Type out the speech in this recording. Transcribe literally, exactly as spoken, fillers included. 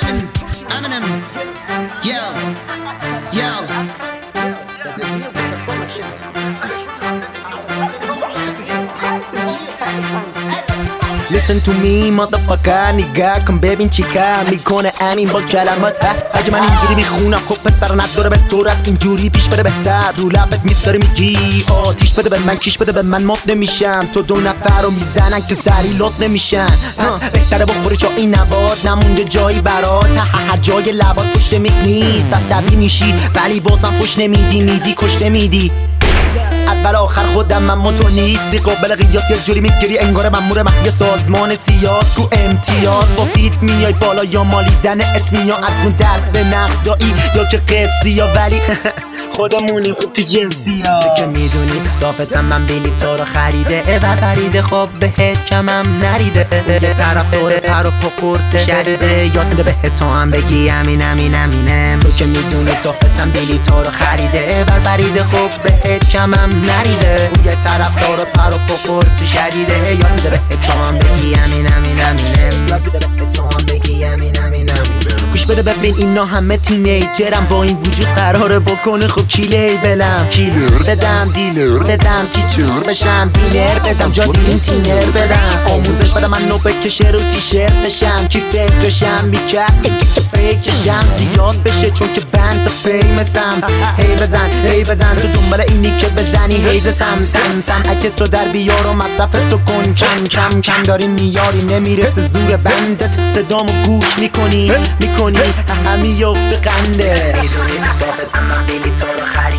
Eminem, Eminem, yo, yo. Listen to me motherfucker نگاه کن ببین چی کار میکنه امین با کلمات. اگه من اینجوری میخونم خب پسر نداره به طورت اینجوری پیش بده بهتر. رو لبت میذاری میگی آتیش بده به من کیش بده به من مات نمیشم. تو دو نفر رو میزنن که سری لط نمیشن. پس بهتره بخوری چا این نبات نمونده جایی برات. هر جای لبات پشت میک نیست عصبی میشی ولی بازم خوش نمیدی میدی کش نمیدی. اول آخر خودم من تو نیستی قابل قیاس. یه جوری میگیری انگار مأمور مخفی سازمان سیاس. تو امتیاز با فیت میای بالا یا مالیدن اسمی یا از اون دست به نقدایی یا که قصدی یا ولی خودمونیم خوب تو جنسی ها. تو که میدونی دافتم من بلیطا رو خریده و خریده خب بهت کمم نریده. یه طرف داره پر و پا قرص شریده یاد میده بهت تو هم بگی امین امین امینم. تو که میدونی دافتم بلیطا رو خریده و خریده خب بهت کمم نریده. اون یه طرف داره پر و پا قرص شریده یاد میده بهت تو هم بگی امین امین امینم. یاد میده بهت تو هم بگی امین امین امینم. گوش بده ببین اینا همه تینیجرم با این وجود قراره بکنه خب کی لیبلم. کیلر بدم دیلر بدم تیچر بشم دینر بدم جا دین تینر بدم. آموزش بدم من نو بکشه رو تیشرت بشم کی فکرشم میکرد اگه فکرشم زیاد بشه چون که بند فیمسم. هی بزن هی بزن تو دنبال اینی که بزنی هیز سم سم سم. اگه تو در بیار و مصرف تو کن کم کم کم داری میاری نمیرسه زور بندت. صدامو گوش میکنی میکنی همی یفت قنده.